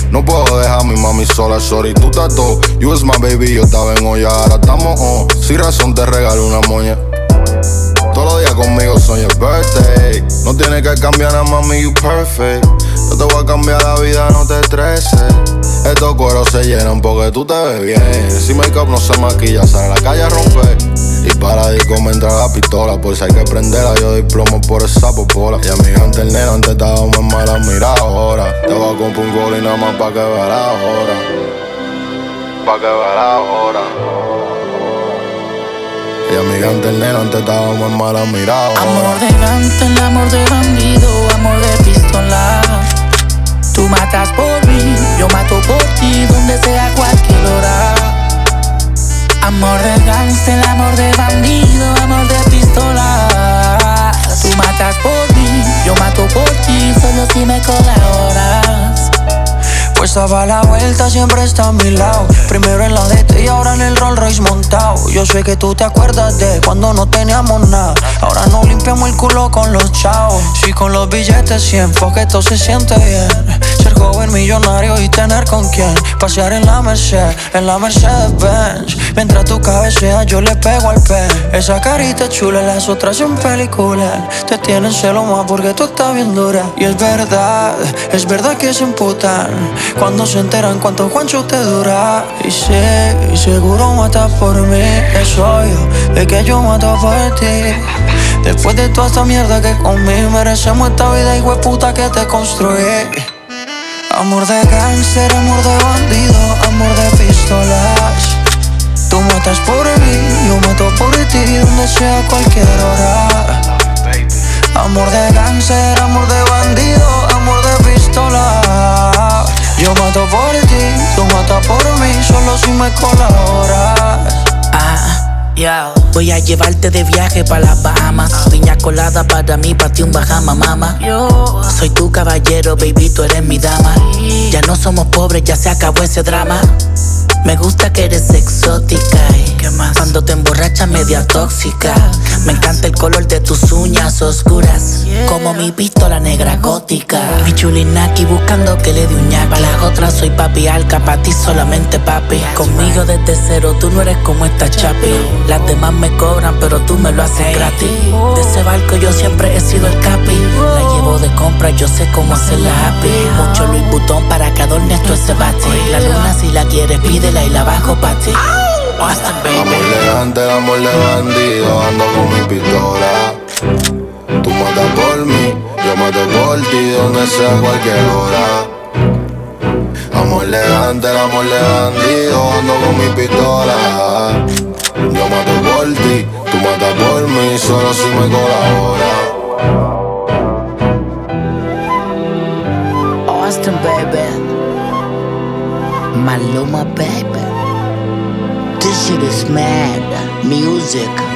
No puedo dejar a mi mami sola, sorry, tú estás todo. You was my baby, yo estaba en olla, ahora estamos on. Sin razón te regalo una moña. Todos los días conmigo son your birthday. No tienes que cambiar nada, mami, you perfect. Yo te voy a cambiar la vida, no te estreses. Estos cueros se llenan porque tú te ves bien. Si make-up no se maquilla, sale a la calle a romper. Y para disco me entra la pistola. Por si hay que prenderla, yo doy plomo por esa popola. Y a mi gigante el neno antes estaba más mala, mira ahora. Te voy a comprar un gol y nada más pa' que veas ahora. Pa' que veas ahora. Y a mi gigante el neno antes estaba más mala, mira ahora. Amor de gante, el amor de bandido, amor de pistola. Tú matas por mí, yo mato por ti, donde sea a cualquier hora. Amor de gangster, amor de bandido, amor de pistola. Tú matas por mí, yo mato por ti, solo si me colaboras. Puesta pa' la vuelta, siempre está a mi lado. Primero en la DT y ahora en el Rolls Royce montado. Yo sé que tú te acuerdas de cuando no teníamos nada. Ahora nos limpiamos el culo con los chavos. Si con los billetes 100, porque esto se siente bien. Ser joven, millonario y tener con quién pasear en la Mercedes Benz. Mientras tú cabeceas yo le pego al pen. Esa carita chula, las otras en película. Te tienen celo más porque tú estás bien dura. Y es verdad que se emputan cuando se enteran cuánto Juancho te dura. Y sé, y seguro matas por mí. Es obvio de que yo mato por ti. Después de toda esta mierda que comí, merecemos esta vida hijueputa que te construí. Amor de cáncer, amor de bandido, amor de pistolas. Tú matas por mí, yo mato por ti, donde sea a cualquier hora. Amor de cáncer, amor de bandido, amor de pistola. Yo mato por ti, tú matas por mí, solo si me colaboras. Voy a llevarte de viaje pa' las Bahamas. Piña colada para mí, pa' ti un Bahama, mama. Yo soy tu caballero, baby, tú eres mi dama. Ya no somos pobres, ya se acabó ese drama. Me gusta que eres exótica y ¿qué más? Cuando te emborrachas media tóxica. Me encanta el color de tus uñas oscuras, como mi pistola negra gótica. Mi chulinaki buscando que le dé un ñaca. Pa' las otras soy papi alca, pa' ti solamente papi. Conmigo desde cero, tú no eres como esta chapi. Las demás me cobran, pero tú me lo haces gratis. De ese barco yo siempre he sido el capi. La llevo de compra, yo sé cómo hacerla happy. Mucho Louis Vuitton para que adornes tu ese bati. La luna si la quieres pídela y la bajo pa' ti. Austin, baby. Amor elegante, amor de bandido, ando con mi pistola. Tú matas por mí, yo mato por ti, donde sea a cualquier hora. Amor elegante, amor de bandido, ando con mi pistola. Yo mato por ti, tú matas por mí, solo si me colabora. Austin, baby. Maluma, baby. This shit is mad music.